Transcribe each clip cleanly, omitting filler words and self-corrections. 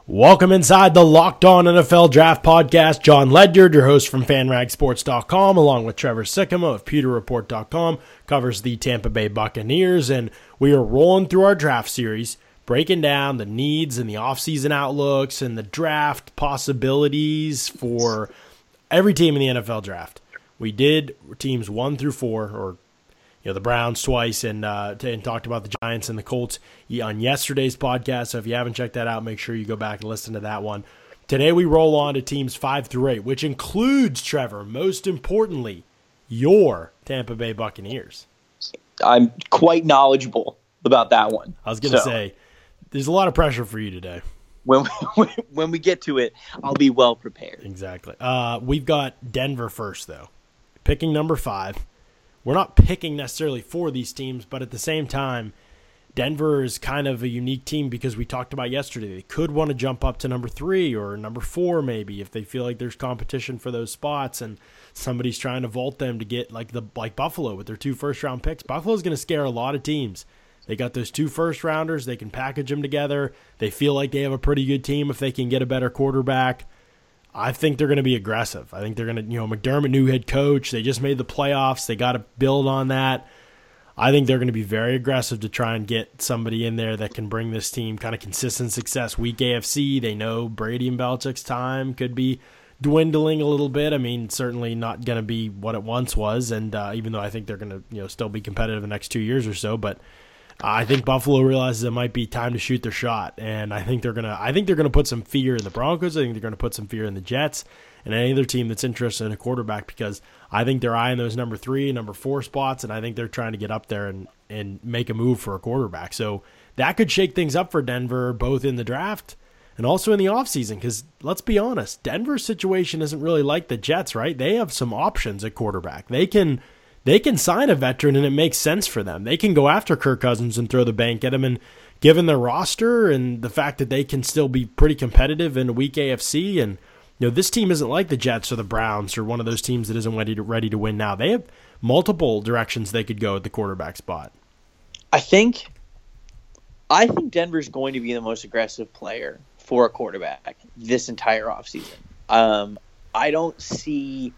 Welcome inside the Locked On NFL Draft Podcast. John Ledyard, your host from FanRagSports.com, along with Trevor Sikkema of PewterReport.com, covers the Tampa Bay Buccaneers, and we are rolling through our draft series, breaking down the needs and the offseason outlooks and the draft possibilities for every team in the NFL draft. We did teams 1 through 4, or the Browns twice, and talked about the Giants and the Colts on yesterday's podcast. So if you haven't checked that out, make sure you go back and listen to that one. Today we roll on to teams 5 through 8, which includes, Trevor, most importantly, your Tampa Bay Buccaneers. I'm quite knowledgeable about that one. I was going to say, there's a lot of pressure for you today. When we get to it, I'll be well prepared. Exactly. We've got Denver first, though. Picking number 5. We're not picking necessarily for these teams, but at the same time, Denver is kind of a unique team because we talked about yesterday. They could want to jump up to number 3 or number 4 maybe if they feel like there's competition for those spots and somebody's trying to vault them to get like Buffalo with their 2 first-round picks. Buffalo's going to scare a lot of teams. They got those 2 first-rounders. They can package them together. They feel like they have a pretty good team if they can get a better quarterback. I think they're going to be aggressive. I think they're going to, McDermott, new head coach. They just made the playoffs. They got to build on that. I think they're going to be very aggressive to try and get somebody in there that can bring this team kind of consistent success. Weak AFC, they know Brady and Belichick's time could be dwindling a little bit. I mean, certainly not going to be what it once was, and even though I think they're going to still be competitive the next 2 years or so, but I think Buffalo realizes it might be time to shoot their shot, and I think they're gonna put some fear in the Broncos. I think they're gonna put some fear in the Jets and any other team that's interested in a quarterback because I think they're eyeing those number 3, number 4 spots, and I think they're trying to get up there and make a move for a quarterback. So that could shake things up for Denver, both in the draft and also in the offseason. Because let's be honest, Denver's situation isn't really like the Jets, right? They have some options at quarterback. They can sign a veteran, and it makes sense for them. They can go after Kirk Cousins and throw the bank at him, and given their roster and the fact that they can still be pretty competitive in a weak AFC, and this team isn't like the Jets or the Browns or one of those teams that isn't ready to win now. They have multiple directions they could go at the quarterback spot. I think Denver's going to be the most aggressive player for a quarterback this entire offseason. I don't see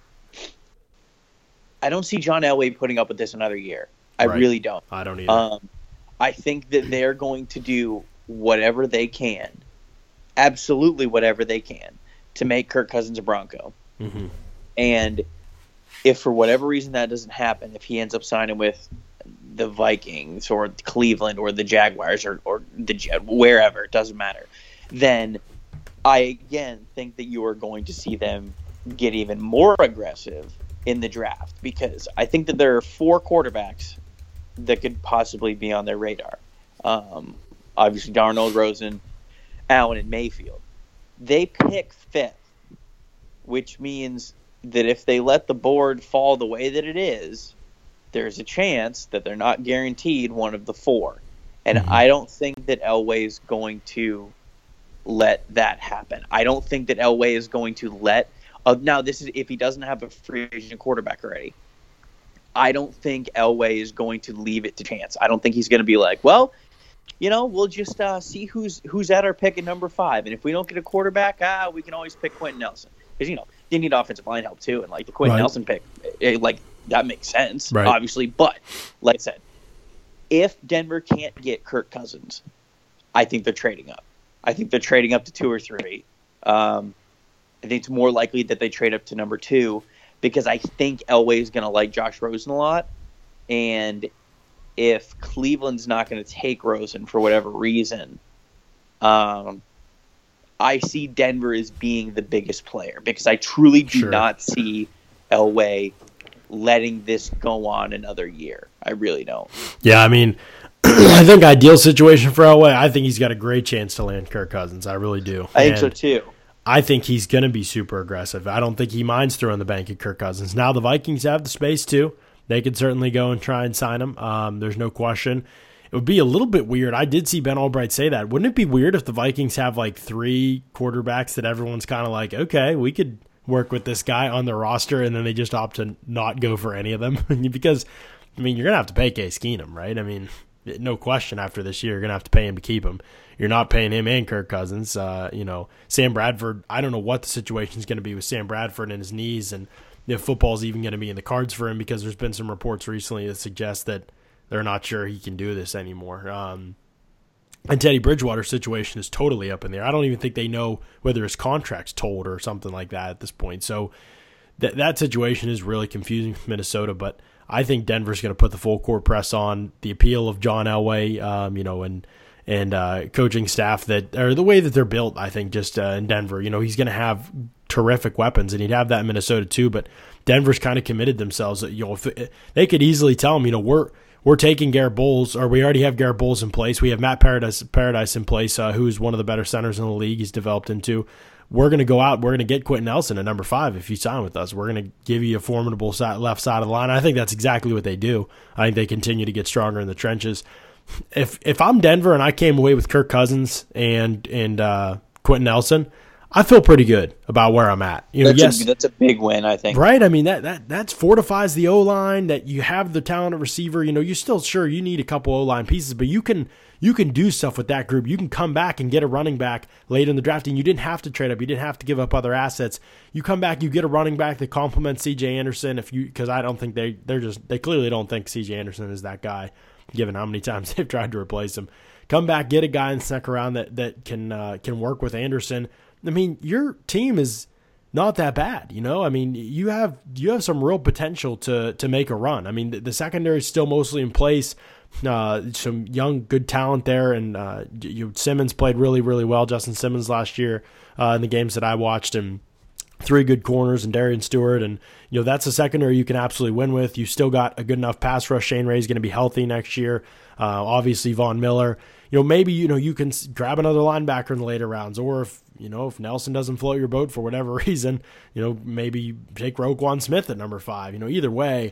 John Elway putting up with this another year. I really don't. I don't either. I think that they're going to do whatever they can, absolutely whatever they can, to make Kirk Cousins a Bronco. Mm-hmm. And if for whatever reason that doesn't happen, if he ends up signing with the Vikings or Cleveland or the Jaguars or the Jet, wherever, it doesn't matter, then I, again, think that you are going to see them get even more aggressive in the draft, because I think that there are 4 quarterbacks that could possibly be on their radar. Obviously, Darnold, Rosen, Allen, and Mayfield. They pick 5th, which means that if they let the board fall the way that it is, there's a chance that they're not guaranteed one of the 4. And I don't think that Elway is going to let that happen. I don't think that Elway is going to let now, this is if he doesn't have a free agent quarterback already. I don't think Elway is going to leave it to chance. I don't think he's going to be like, well, we'll just see who's at our pick at number 5. And if we don't get a quarterback, we can always pick Quentin Nelson. Because, they need offensive line help too. And, the Quentin Nelson pick, that makes sense, obviously. But, like I said, if Denver can't get Kirk Cousins, I think they're trading up. I think they're trading up to 2 or 3. I think it's more likely that they trade up to number 2 because I think Elway is going to like Josh Rosen a lot. And if Cleveland's not going to take Rosen for whatever reason, I see Denver as being the biggest player because I truly do not see Elway letting this go on another year. I really don't. Yeah, I mean, I think ideal situation for Elway, I think he's got a great chance to land Kirk Cousins. I really do. I think so too. I think he's going to be super aggressive. I don't think he minds throwing the bank at Kirk Cousins. Now the Vikings have the space too. They could certainly go and try and sign him. There's no question. It would be a little bit weird. I did see Ben Albright say that. Wouldn't it be weird if the Vikings have 3 quarterbacks that everyone's kind of like, okay, we could work with this guy on the roster, and then they just opt to not go for any of them? Because, you're going to have to pay Case Keenum, right? No question after this year, you're going to have to pay him to keep him. you're not paying him and Kirk Cousins. Sam Bradford, I don't know what the situation is going to be with Sam Bradford and his knees, and if football's even going to be in the cards for him, because there's been some reports recently that suggest that they're not sure he can do this anymore. And Teddy Bridgewater's situation is totally up in there. I don't even think they know whether his contract's told or something like that at this point. So that situation is really confusing for Minnesota, but I think Denver's going to put the full court press on. The appeal of John Elway, and coaching staff or the way that they're built, I think just in Denver, he's going to have terrific weapons, and he'd have that in Minnesota too. But Denver's kind of committed themselves. If they could easily tell him, we're taking Garrett Bowles, or we already have Garrett Bowles in place. We have Matt Paradise in place, who's one of the better centers in the league. He's developed into. We're going to go out. We're going to get Quentin Nelson at number 5 if you sign with us. We're going to give you a formidable left side of the line. I think that's exactly what they do. I think they continue to get stronger in the trenches. If I'm Denver and I came away with Kirk Cousins and Quentin Nelson, I feel pretty good about where I'm at. That's a big win, I think. Right? I mean, that fortifies the O-line, that you have the talented receiver. You're still sure you need a couple O-line pieces, but you can do stuff with that group. You can come back and get a running back late in the draft, and you didn't have to trade up. You didn't have to give up other assets. You come back, you get a running back that complements C.J. Anderson, because I don't think they clearly don't think C.J. Anderson is that guy, given how many times they've tried to replace him. Come back, get a guy in the second round that can work with Anderson. I mean, your team is not that bad, I mean, you have some real potential to make a run. I mean, the secondary is still mostly in place. Some young, good talent there, and Simmons played really, really well. Justin Simmons last year in the games that I watched, and 3 good corners, and Darian Stewart, and that's a secondary you can absolutely win with. You still got a good enough pass rush. Shane Ray's going to be healthy next year. Obviously, Von Miller. Maybe you can grab another linebacker in the later rounds, or if Nelson doesn't float your boat for whatever reason, maybe take Roquan Smith at number 5. Either way,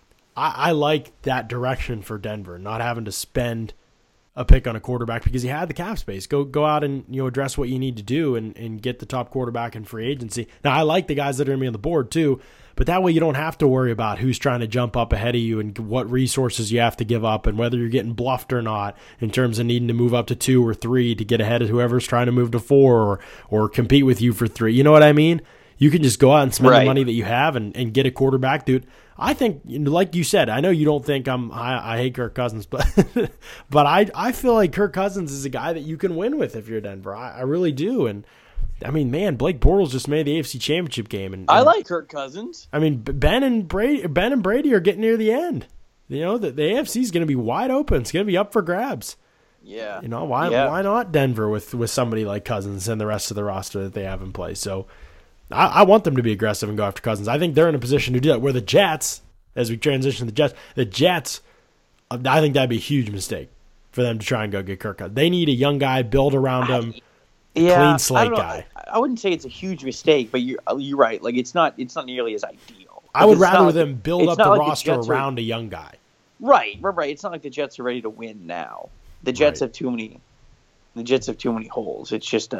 I like that direction for Denver, not having to spend a pick on a quarterback because you had the cap space. Go out and address what you need to do and get the top quarterback in free agency. Now, I like the guys that are going to be on the board too, but that way you don't have to worry about who's trying to jump up ahead of you and what resources you have to give up and whether you're getting bluffed or not in terms of needing to move up to 2 or 3 to get ahead of whoever's trying to move to 4 or compete with you for 3. You know what I mean? You can just go out and spend the money that you have and get a quarterback, dude. I think, like you said, I know you don't think I hate Kirk Cousins, but but I feel like Kirk Cousins is a guy that you can win with if you're Denver. I really do. And I mean, man, Blake Bortles just made the AFC Championship game, and I like Kirk Cousins. I mean, Ben and Brady are getting near the end. The AFC is going to be wide open. It's going to be up for grabs. Yeah. Why not Denver with somebody like Cousins and the rest of the roster that they have in place? So I want them to be aggressive and go after Cousins. I think they're in a position to do that. Where the Jets, as we transition to the Jets, I think that'd be a huge mistake for them to try and go get Kirk Cousins. They need a young guy, build around him, clean slate guy. I wouldn't say it's a huge mistake, but you're right. Like it's not nearly as ideal. I would rather them build up the roster around a young guy. Right. It's not like the Jets are ready to win now. The Jets have too many. The Jets have too many holes. It's just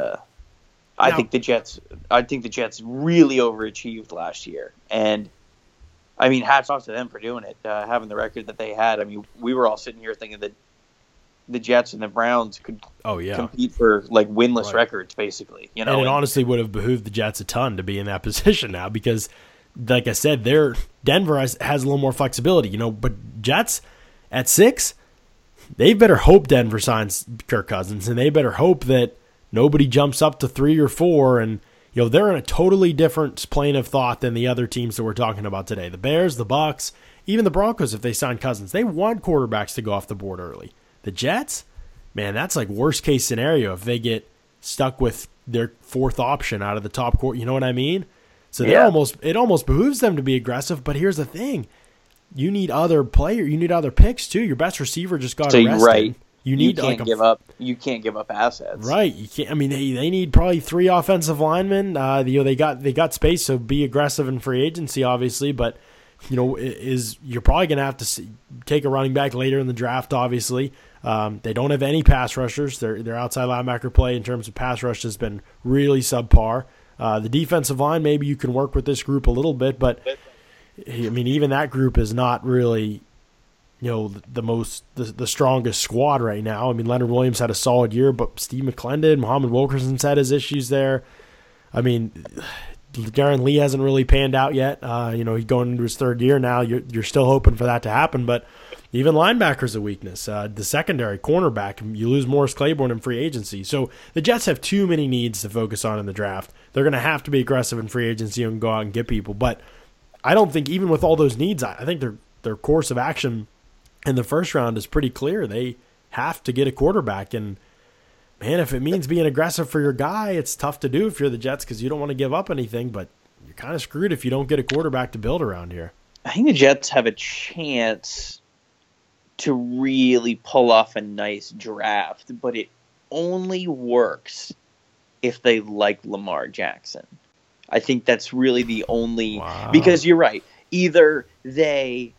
I think the Jets really overachieved last year, and I mean, hats off to them for doing it, having the record that they had. I mean, we were all sitting here thinking that the Jets and the Browns could compete for like winless records, basically. And it honestly would have behooved the Jets a ton to be in that position now because, like I said, Denver has a little more flexibility, But Jets at 6, they better hope Denver signs Kirk Cousins, and they better hope that nobody jumps up to 3 or 4, and they're in a totally different plane of thought than the other teams that we're talking about today. The Bears, the Bucs, even the Broncos, if they sign Cousins, they want quarterbacks to go off the board early. The Jets, man, that's like worst case scenario if they get stuck with their 4th option out of the top court. You know what I mean? So it almost behooves them to be aggressive. But here's the thing: you need other picks too. Your best receiver just got arrested. Right. You can't give up assets. Right. You can't. I mean, they need probably 3 offensive linemen. They got space, so be aggressive in free agency, obviously. But you're probably going to have to take a running back later in the draft. Obviously, they don't have any pass rushers. Their outside linebacker play in terms of pass rush has been really subpar. The defensive line, maybe you can work with this group a little bit, but I mean, even that group is not really the strongest squad right now. I mean, Leonard Williams had a solid year, but Steve McClendon, Muhammad Wilkerson's had his issues there. I mean, Darren Lee hasn't really panned out yet. He's going into his third year now. You're still hoping for that to happen, but even linebacker's a weakness. The secondary, cornerback, you lose Morris Claiborne in free agency. So the Jets have too many needs to focus on in the draft. They're going to have to be aggressive in free agency and go out and get people. But I don't think even with all those needs, I think their course of action in the first round is pretty clear. They have to get a quarterback. And, man, if it means being aggressive for your guy, it's tough to do if you're the Jets because you don't want to give up anything. But you're kind of screwed if you don't get a quarterback to build around here. I think the Jets have a chance to really pull off a nice draft, but it only works if they like Lamar Jackson. I think that's really the only because you're right. Either they're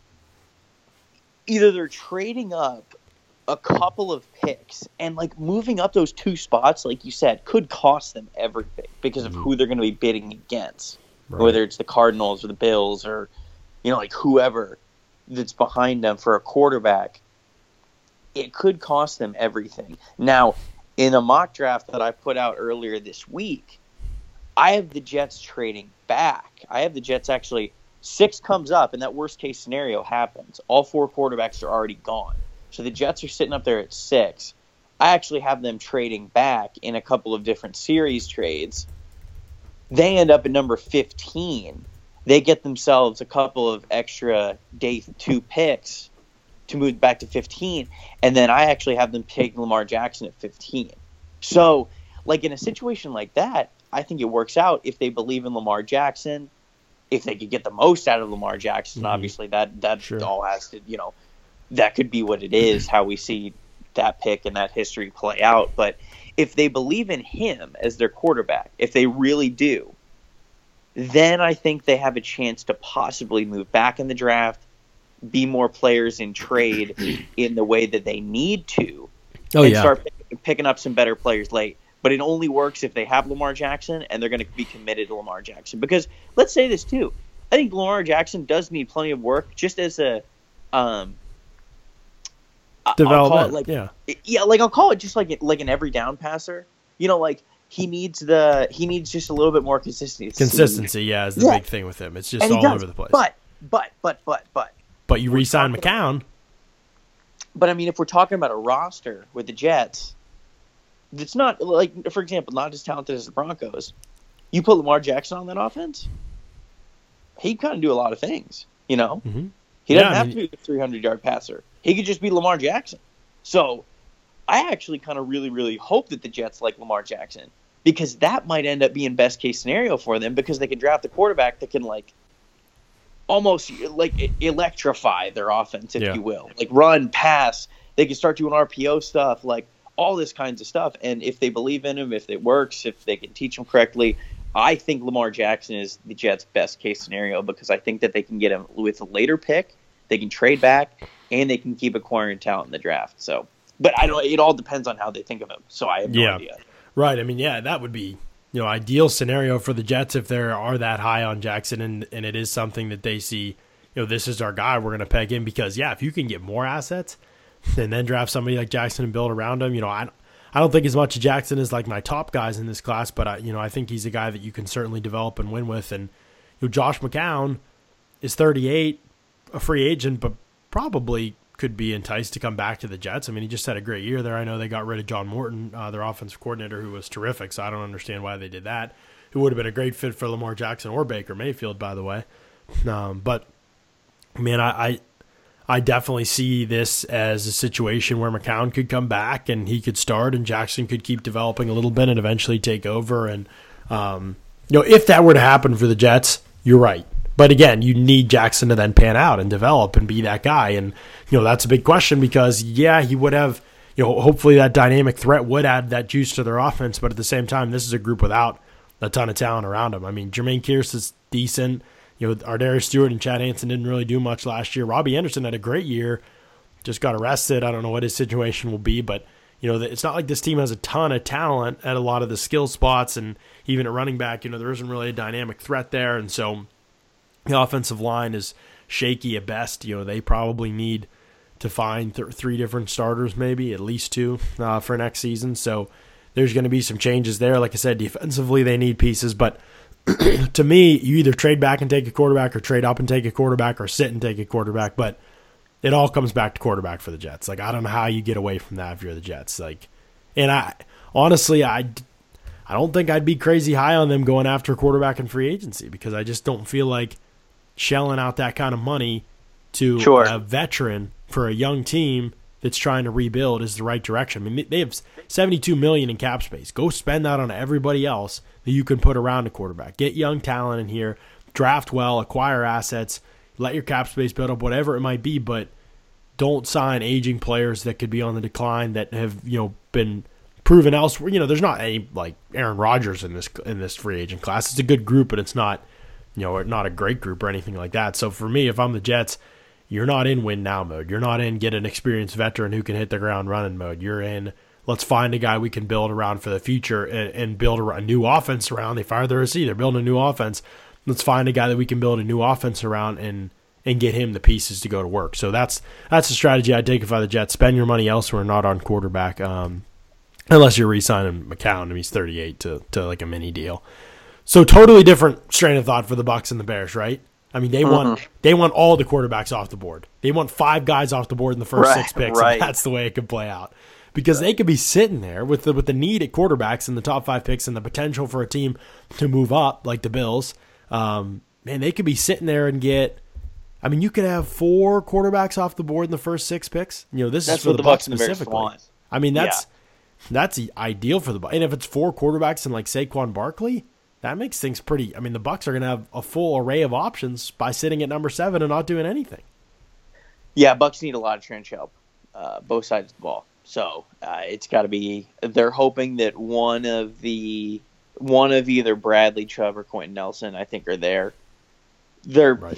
trading up a couple of picks and like moving up those 2 spots, like you said, could cost them everything because of who they're going to be bidding against, whether it's the Cardinals or the Bills or like whoever that's behind them for a quarterback. It could cost them everything. Now, in a mock draft that I put out earlier this week, I have the Jets trading back. I have the Jets actually 6 comes up, and that worst case scenario happens. All 4 quarterbacks are already gone. So the Jets are sitting up there at 6. I actually have them trading back in a couple of different series trades. They end up at number 15. They get themselves a couple of extra day 2 picks to move back to 15, and then I actually have them take Lamar Jackson at 15. So, like in a situation like that, I think it works out if they believe in Lamar Jackson, if they could get the most out of Lamar Jackson. Obviously, that sure. All has to, that could be what it is, how we see that pick and that history play out. But if they believe in him as their quarterback, if they really do, then I think they have a chance to possibly move back in the draft, be more players in trade in the way that they need to, start picking up some better players late. But it only works if they have Lamar Jackson and they're going to be committed to Lamar Jackson. Because let's say this too, I think Lamar Jackson does need plenty of work just as a development. I'll call it just like an every down passer. He needs just a little bit more consistency. Consistency, is the big thing with him. It's just all over the place. But you re-sign McCown. But I mean, if we're talking about a roster with the Jets, that's not like, for example, not as talented as the Broncos. You put Lamar Jackson on that offense, he kind of do a lot of things. He doesn't have to be a 300-yard passer. He could just be Lamar Jackson. So I actually kind of really, really hope that the Jets like Lamar Jackson because that might end up being best case scenario for them because they can draft a quarterback that can almost electrify their offense, if you will. Run, pass. They can start doing RPO stuff, all this kinds of stuff. And if they believe in him, if it works, if they can teach him correctly, I think Lamar Jackson is the Jets' best case scenario because I think that they can get him with a later pick, they can trade back, and they can keep acquiring talent in the draft. So, but it all depends on how they think of him. So I have no idea. Right. I mean, that would be ideal scenario for the Jets if they are that high on Jackson and it is something that they see, this is our guy, we're going to peg in because, if you can get more assets and then draft somebody like Jackson and build around him, I don't think as much Jackson is like my top guys in this class, but I think he's a guy that you can certainly develop and win with. And Josh McCown is 38, a free agent, but probably could be enticed to come back to the Jets. I mean, he just had a great year there. I know they got rid of John Morton, their offensive coordinator, who was terrific, so I don't understand why they did that, who would have been a great fit for Lamar Jackson or Baker Mayfield, by the way. But, man, I definitely see this as a situation where McCown could come back and he could start and Jackson could keep developing a little bit and eventually take over. And, if that were to happen for the Jets, you're right. But again, you need Jackson to then pan out and develop and be that guy. And, that's a big question because, he would have, hopefully that dynamic threat would add that juice to their offense. But at the same time, this is a group without a ton of talent around them. I mean, Jermaine Kearse is decent. Ardarius Stewart and Chad Hansen didn't really do much last year. Robbie Anderson had a great year, just got arrested. I don't know what his situation will be, but, it's not like this team has a ton of talent at a lot of the skill spots. And even at running back, there isn't really a dynamic threat there. And so the offensive line is shaky at best. They probably need to find three different starters, maybe at least two for next season. So there's going to be some changes there. Like I said, defensively they need pieces, but to me, you either trade back and take a quarterback or trade up and take a quarterback or sit and take a quarterback, but it all comes back to quarterback for the Jets. Like, I don't know how you get away from that if you're the Jets. Like, and I honestly, I don't think I'd be crazy high on them going after a quarterback in free agency because I just don't feel like shelling out that kind of money to a veteran for a young team that's trying to rebuild is the right direction. I mean, they have $72 million in cap space. Go spend that on everybody else that you can put around a quarterback. Get young talent in here, draft well, acquire assets, let your cap space build up, whatever it might be, but don't sign aging players that could be on the decline that have, been proven elsewhere. There's not any like Aaron Rodgers in this free agent class. It's a good group, but it's not, not a great group or anything like that. So for me, if I'm the Jets, you're not in win now mode. You're not in get an experienced veteran who can hit the ground running mode. You're in let's find a guy we can build around for the future and build a new offense around. They fired the receiver. They're building a new offense. Let's find a guy that we can build a new offense around and get him the pieces to go to work. So that's the strategy I'd take if I the Jets. Spend your money elsewhere, not on quarterback, unless you're re-signing McCown and he's 38 to like a mini deal. So totally different strain of thought for the Bucs and the Bears, right? I mean, they want all the quarterbacks off the board. They want 5 guys off the board in the first 6 picks. Right. And that's the way it could play out. Because they could be sitting there with the need at quarterbacks in the top 5 picks and the potential for a team to move up, like the Bills. Man, they could be sitting there and get. I mean, you could have 4 quarterbacks off the board in the first 6 picks. This is for the Bucs specifically. Want. I mean, that's ideal for the Bucs. And if it's 4 quarterbacks and like Saquon Barkley, that makes things pretty. I mean, the Bucs are going to have a full array of options by sitting at number 7 and not doing anything. Yeah, Bucs need a lot of trench help, both sides of the ball. So it's got to be. They're hoping that one of either Bradley Chubb or Quentin Nelson, I think, are there. Right.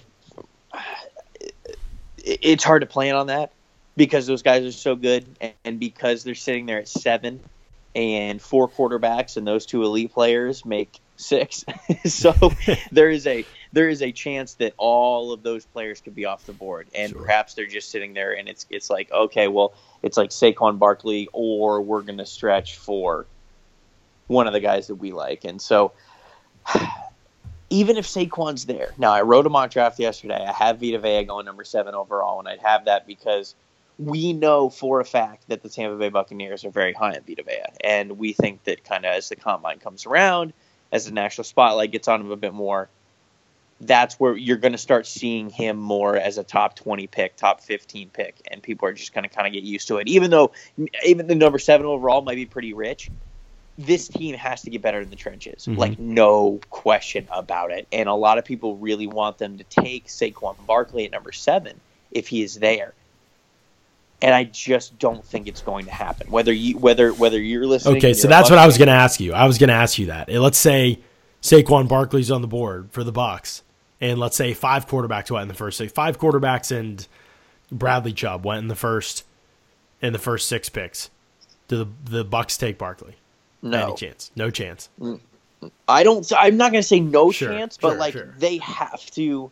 It's hard to plan on that because those guys are so good, and because they're sitting there at 7, and 4 quarterbacks and those 2 elite players make 6. So there is a chance that all of those players could be off the board, and perhaps they're just sitting there, and it's like, okay, well, it's like Saquon Barkley, or we're going to stretch for one of the guys that we like, and so. Even if Saquon's there. Now, I wrote a mock draft yesterday. I have Vita Vea going number 7 overall, and I'd have that because we know for a fact that the Tampa Bay Buccaneers are very high on Vita Vea, and we think that kind of as the combine comes around, as the national spotlight gets on him a bit more, that's where you're going to start seeing him more as a top 20 pick, top 15 pick, and people are just going to kind of get used to it. Even the number 7 overall might be pretty rich, this team has to get better in the trenches. Mm-hmm. Like, no question about it. And a lot of people really want them to take Saquon Barkley at number 7 if he is there. And I just don't think it's going to happen. Whether you're listening. Okay, so that's what I was going to ask you. I was going to ask you that. Let's say Saquon Barkley's on the board for the Bucs, and let's say 5 quarterbacks went in the first 6. 5 quarterbacks and Bradley Chubb went in the first 6 picks. Do the Bucs take Barkley? No. Any chance? No chance. I'm not going to say no chance, but they have to.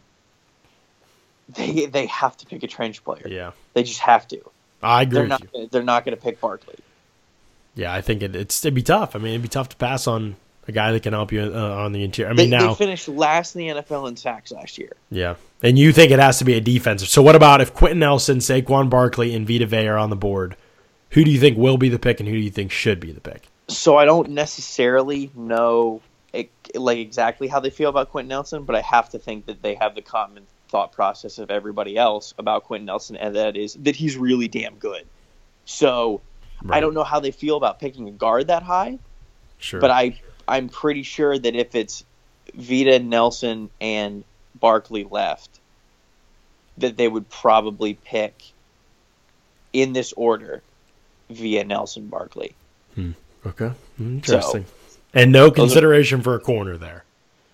They have to pick a trench player. Yeah, they just have to. I agree. They're not going to pick Barkley. Yeah, I think it'd be tough. I mean, it'd be tough to pass on a guy that can help you on the interior. I mean, they finished last in the NFL in sacks last year. Yeah, and you think it has to be a defensive. So what about if Quentin Nelson, Saquon Barkley, and Vita Vea are on the board? Who do you think will be the pick, and who do you think should be the pick? So I don't necessarily know exactly how they feel about Quentin Nelson, but I have to think that they have the common thought process of everybody else about Quentin Nelson, and that is that he's really damn good. So I don't know how they feel about picking a guard that high. Sure. But I'm pretty sure that if it's Vita, Nelson, and Barkley left, that they would probably pick in this order via Nelson Barkley. Okay. Interesting. And no consideration for a corner there.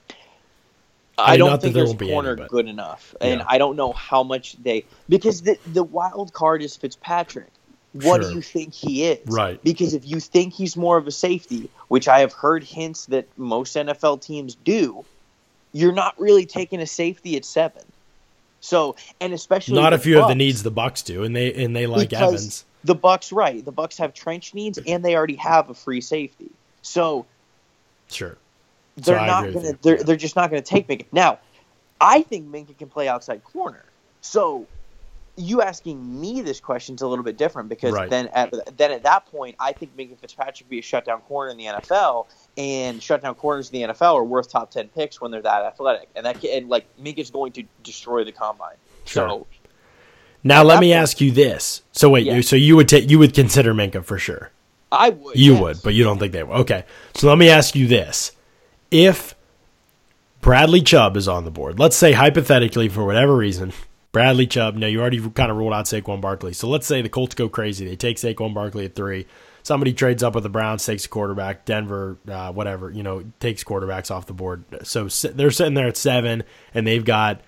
I don't think there's a corner good enough. And I don't know how much because the wild card is Fitzpatrick. What do you think he is? Right. Because if you think he's more of a safety, which I have heard hints that most NFL teams do, you're not really taking a safety at 7. So, and especially not if you have the Bucs, needs the Bucks do, and they like because Evans. the Bucks, right? The Bucks have trench needs, and they already have a free safety. So Sure. they're not going to. They're just not going to take Minka. Now, I think Minka can play outside corner. So you asking me this question is a little bit different because then at that point, I think Minka Fitzpatrick would be a shutdown corner in the NFL, and shutdown corners in the NFL are worth top 10 picks when they're that athletic, and like Minka's going to destroy the combine. Sure. So now let me ask you this. So wait, so you would consider Minka for sure? I would. You would, but you don't think they would. Okay. So let me ask you this. If Bradley Chubb is on the board, let's say hypothetically for whatever reason, Bradley Chubb, no, you already kind of ruled out Saquon Barkley. So let's say the Colts go crazy. They take Saquon Barkley at 3. Somebody trades up with the Browns, takes a quarterback. Denver, whatever, takes quarterbacks off the board. So they're sitting there at 7, and they've got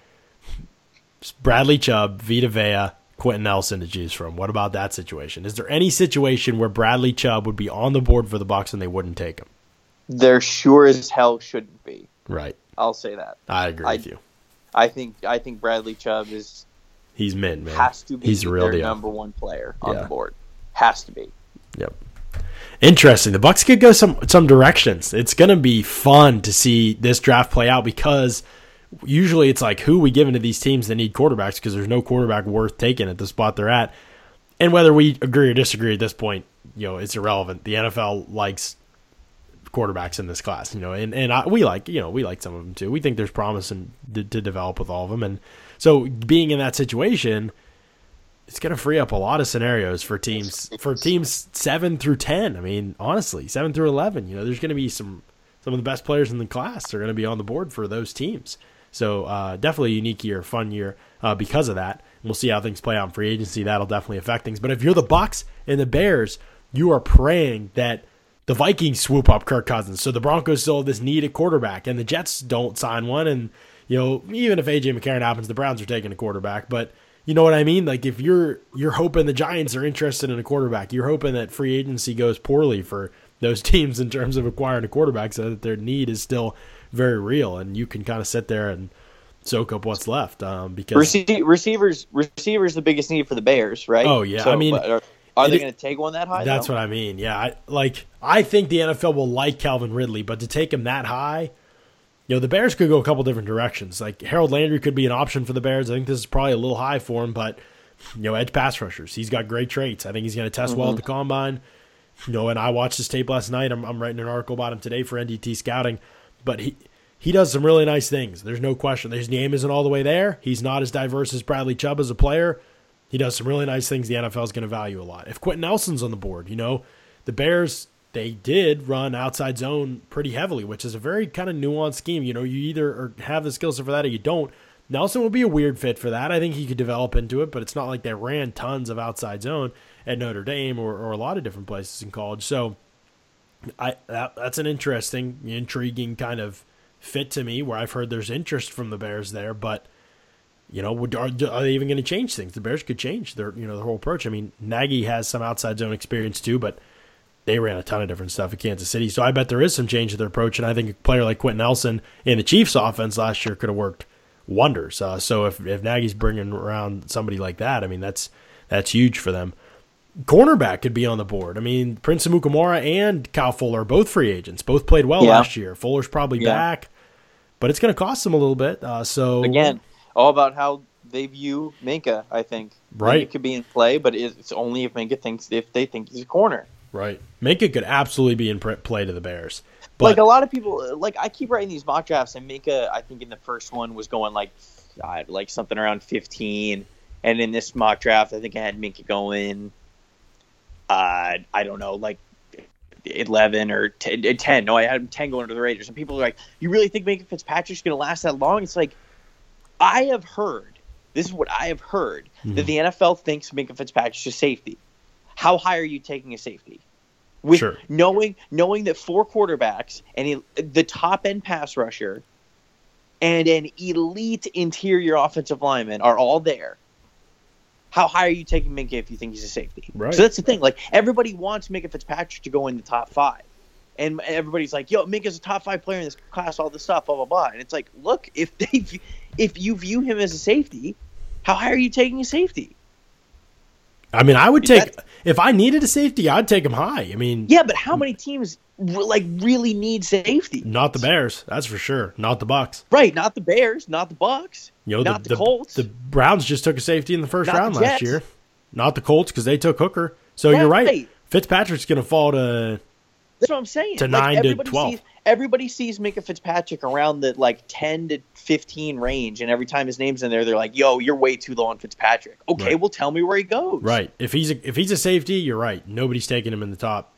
Bradley Chubb, Vita Vea, Quentin Nelson to choose from. What about that situation? Is there any situation where Bradley Chubb would be on the board for the Bucs and they wouldn't take him? There sure as hell shouldn't be. Right. I'll say that. I agree with you. I think Bradley Chubb he's mint, man. Has to be he's a real their deal. number one player on the board. Has to be. Yep. Interesting. The Bucs could go some directions. It's going to be fun to see this draft play out because usually it's like, who are we giving to these teams that need quarterbacks because there's no quarterback worth taking at the spot they're at. And whether we agree or disagree at this point, it's irrelevant. The NFL likes quarterbacks in this class, we like some of them too. We think there's promise to develop with all of them. And so being in that situation, it's going to free up a lot of scenarios for teams 7 through 10. I mean, honestly, 7 through 11, there's going to be some of the best players in the class are going to be on the board for those teams. So definitely a unique year, fun year because of that. And we'll see how things play out in free agency. That'll definitely affect things. But if you're the Bucs and the Bears, you are praying that the Vikings swoop up Kirk Cousins. So the Broncos still have this need at quarterback, and the Jets don't sign one. And, even if A.J. McCarron happens, the Browns are taking a quarterback. But you know what I mean? Like if you're hoping the Giants are interested in a quarterback, you're hoping that free agency goes poorly for those teams in terms of acquiring a quarterback so that their need is still very real, and you can kind of sit there and soak up what's left. Because receivers the biggest need for the Bears, right? Oh yeah, so, I mean, are they going to take one that high? That's what I mean. Yeah, I think the NFL will like Calvin Ridley, but to take him that high, the Bears could go a couple different directions. Like Harold Landry could be an option for the Bears. I think this is probably a little high for him, but edge pass rushers, he's got great traits. I think he's going to test well at the combine. And I watched his tape last night. I'm writing an article about him today for NDT Scouting, but he does some really nice things. There's no question. His game isn't all the way there. He's not as diverse as Bradley Chubb as a player. He does some really nice things the NFL is going to value a lot. If Quentin Nelson's on the board, the Bears, they did run outside zone pretty heavily, which is a very kind of nuanced scheme. You either have the skill set for that or you don't. Nelson would be a weird fit for that. I think he could develop into it, but it's not like they ran tons of outside zone at Notre Dame or a lot of different places in college. So that's an interesting, intriguing kind of fit to me where I've heard there's interest from the Bears there, but are they even going to change things? The Bears could change their whole approach. I mean, Nagy has some outside zone experience too, but they ran a ton of different stuff at Kansas City. So I bet there is some change to their approach, and I think a player like Quentin Nelson in the Chiefs offense last year could have worked wonders. So if Nagy's bringing around somebody like that, I mean, that's huge for them. Cornerback could be on the board. I mean, Prince Amukamara and Kyle Fuller are both free agents. Both played well last year. Fuller's probably back, but it's going to cost them a little bit. So again, all about how they view Minka, I think. Right. Minka could be in play, but it's only if they think he's a corner. Right. Minka could absolutely be in play to the Bears. But like a lot of people, I keep writing these mock drafts, and Minka, I think in the first one was going like something around 15, and in this mock draft, I think I had Minka going, I don't know, like 11 or 10. No, I had him 10 going to the Raiders, and people are like, "You really think Minka Fitzpatrick's going to last that long?" It's like, I have heard. This is what I have heard that the NFL thinks Minka Fitzpatrick's a safety. How high are you taking a safety? With knowing that 4 quarterbacks and the top end pass rusher and an elite interior offensive lineman are all there. How high are you taking Minka if you think he's a safety? Right. So that's the thing. Like everybody wants Minka Fitzpatrick to go in the top 5. And everybody's like, "Yo, Minka's a top 5 player in this class, all this stuff, blah blah blah." And it's like, look, if if you view him as a safety, how high are you taking a safety? I mean, I would take if I needed a safety, I'd take him high. I mean, yeah, but how many teams really need safety? Not the Bears, that's for sure. Not the Bucs. Right, not the Bears, not the Bucs, not the Colts. The Browns just took a safety in the first round last year. Not the Colts because they took Hooker. So you're right. Fitzpatrick's going to fall to. That's what I'm saying. To 9 to 12. Everybody sees Minka Fitzpatrick around the 10 to 15 range, and every time his name's in there, they're like, "Yo, you're way too low on Fitzpatrick." Okay, right. Well, tell me where he goes. Right. If he's a safety, you're right. Nobody's taking him in the top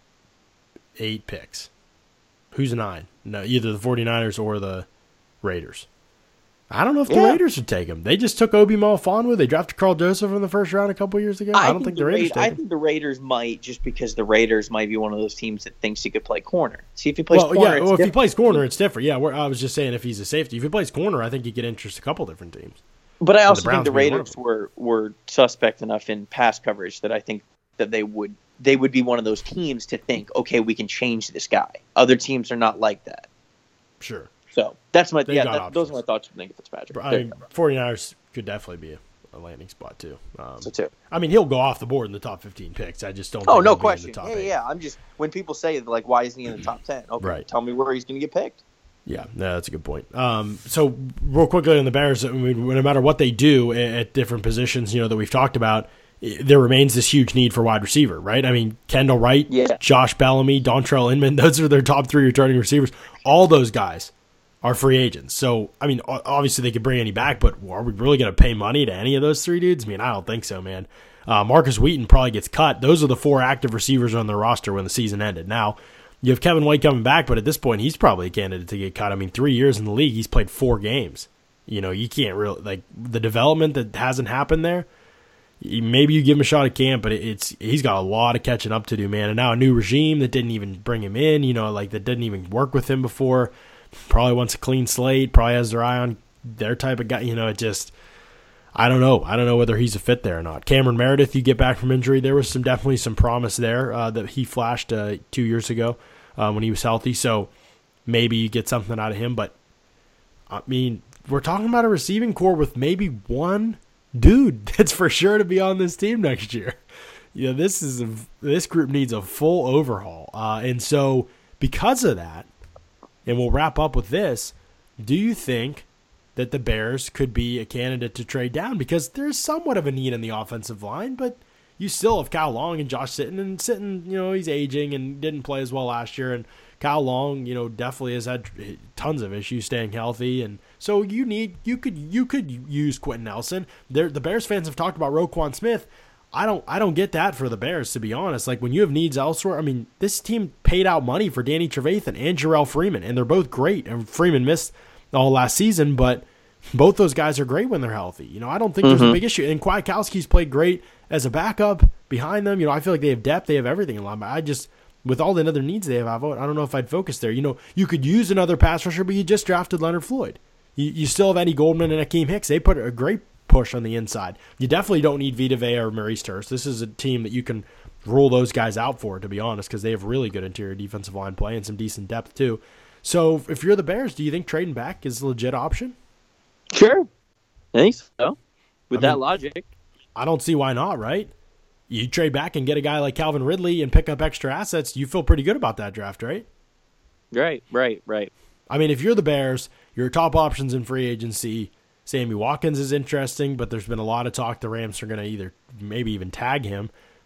8 picks. Who's 9? No, either the 49ers or the Raiders. I don't know if the Raiders would take him. They just took Obi Melifonwu. They drafted Carl Joseph in the first round a couple years ago. I don't think the Raiders take him. I think the Raiders might, just because the Raiders might be one of those teams that thinks he could play corner. See, if he plays corner, if he plays corner, it's different. Yeah, I was just saying if he's a safety. If he plays corner, I think he could interest a couple different teams. But I also think the Raiders were suspect enough in pass coverage that I think that they would be one of those teams to think, okay, we can change this guy. Other teams are not like that. Sure. So that's my those are my thoughts for Minka Fitzpatrick. I mean, 49ers could definitely be a landing spot too. So too. I mean, he'll go off the board in the top 15 picks. I just don't. Oh, no question. In the top 8. Yeah. I'm just when people say why isn't he in the top 10? Okay, right. Tell me where he's going to get picked. Yeah, no, that's a good point. So real quickly on the Bears, I mean, no matter what they do at different positions, that we've talked about, there remains this huge need for wide receiver, right? I mean, Kendall Wright, Josh Bellamy, Dontrell Inman, those are their top 3 returning receivers. All those guys are free agents. So, I mean, obviously they could bring any back, but are we really going to pay money to any of those 3 dudes? I mean, I don't think so, man. Marcus Wheaton probably gets cut. Those are the 4 active receivers on their roster when the season ended. Now, you have Kevin White coming back, but at this point, he's probably a candidate to get cut. I mean, 3 years in the league, he's played 4 games. You can't really, the development that hasn't happened there, maybe you give him a shot at camp, but he's got a lot of catching up to do, man. And now a new regime that didn't even bring him in, that didn't even work with him before. Probably wants a clean slate, probably has their eye on their type of guy. I don't know. I don't know whether he's a fit there or not. Cameron Meredith, you get back from injury. There was definitely some promise there that he flashed 2 years ago when he was healthy. So maybe you get something out of him. But, I mean, we're talking about a receiving core with maybe one dude that's for sure to be on this team next year. This group needs a full overhaul. And so because of that, and we'll wrap up with this, do you think that the Bears could be a candidate to trade down? Because there's somewhat of a need in the offensive line, but you still have Kyle Long and Josh Sitton. And Sitton, he's aging and didn't play as well last year. And Kyle Long, definitely has had tons of issues staying healthy. And so you could use Quentin Nelson. The Bears fans have talked about Roquan Smith. I don't get that for the Bears, to be honest. Like, when you have needs elsewhere, I mean, this team paid out money for Danny Trevathan and Jarrell Freeman, and they're both great. And Freeman missed all last season, but both those guys are great when they're healthy. I don't think there's a big issue. And Kwiatkowski's played great as a backup behind them. I feel like they have depth, they have everything in line. But with all the other needs they have, I don't know if I'd focus there. You could use another pass rusher, but you just drafted Leonard Floyd. You still have Eddie Goldman and Akeem Hicks. They put a great push on the inside. You definitely don't need Vita Vea or Maurice Hurst. This is a team that you can rule those guys out for, to be honest, because they have really good interior defensive line play and some decent depth too. So if you're the Bears, do you think trading back is a legit option? Sure. I think so. With that logic. I don't see why not, right? You trade back and get a guy like Calvin Ridley and pick up extra assets, you feel pretty good about that draft, right? Right. I mean, if you're the Bears, your top options in free agency, Sammy Watkins is interesting, but there's been a lot of talk the Rams are going to either maybe even tag him.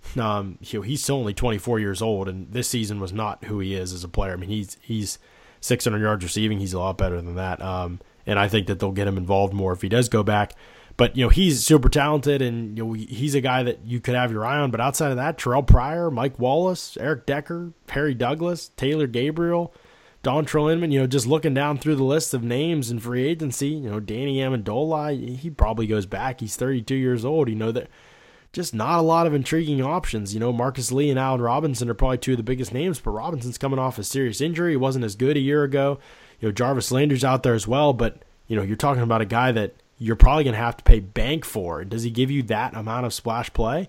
He's still only 24 years old, and this season was not who he is as a player. I mean, he's 600 yards receiving. He's a lot better than that. And I think that they'll get him involved more if he does go back. But, he's super talented, and he's a guy that you could have your eye on. But outside of that, Terrell Pryor, Mike Wallace, Eric Decker, Harry Douglas, Taylor Gabriel, Dontrell Inman, just looking down through the list of names in free agency, Danny Amendola, he probably goes back. He's 32 years old. That just not a lot of intriguing options. Marcus Lee and Allen Robinson are probably 2 of the biggest names, but Robinson's coming off a serious injury. He wasn't as good a year ago. Jarvis Landry's out there as well, but, you're talking about a guy that you're probably going to have to pay bank for. Does he give you that amount of splash play?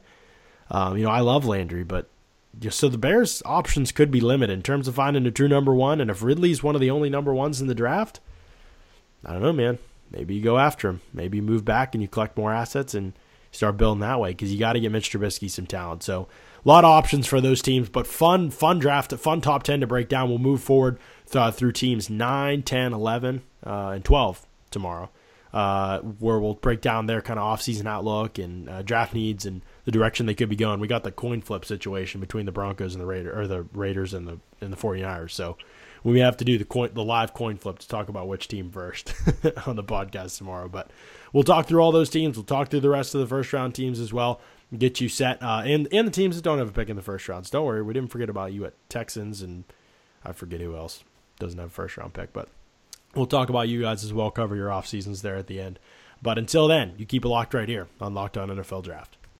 I love Landry, but so the Bears' options could be limited in terms of finding a true number one, and if Ridley's one of the only number ones in the draft, I don't know, man. maybe you go after him. Maybe you move back and you collect more assets and start building that way, because you got to get Mitch Trubisky some talent. So a lot of options for those teams, but fun draft, fun top 10 to break down. We'll move forward through teams 9, 10, 11, and 12 tomorrow, where we'll break down their kind of offseason outlook and draft needs and the direction they could be going. We got the coin flip situation between the Broncos and the Raiders and the 49ers. So we have to do the live coin flip to talk about which team first on the podcast tomorrow. But we'll talk through all those teams. We'll talk through the rest of the first round teams as well. Get you set, and the teams that don't have a pick in the first rounds. Don't worry, we didn't forget about you at Texans, and I forget who else doesn't have a first round pick. But we'll talk about you guys as well. Cover your off seasons there at the end. But until then, you keep it locked right here on Locked On NFL Draft.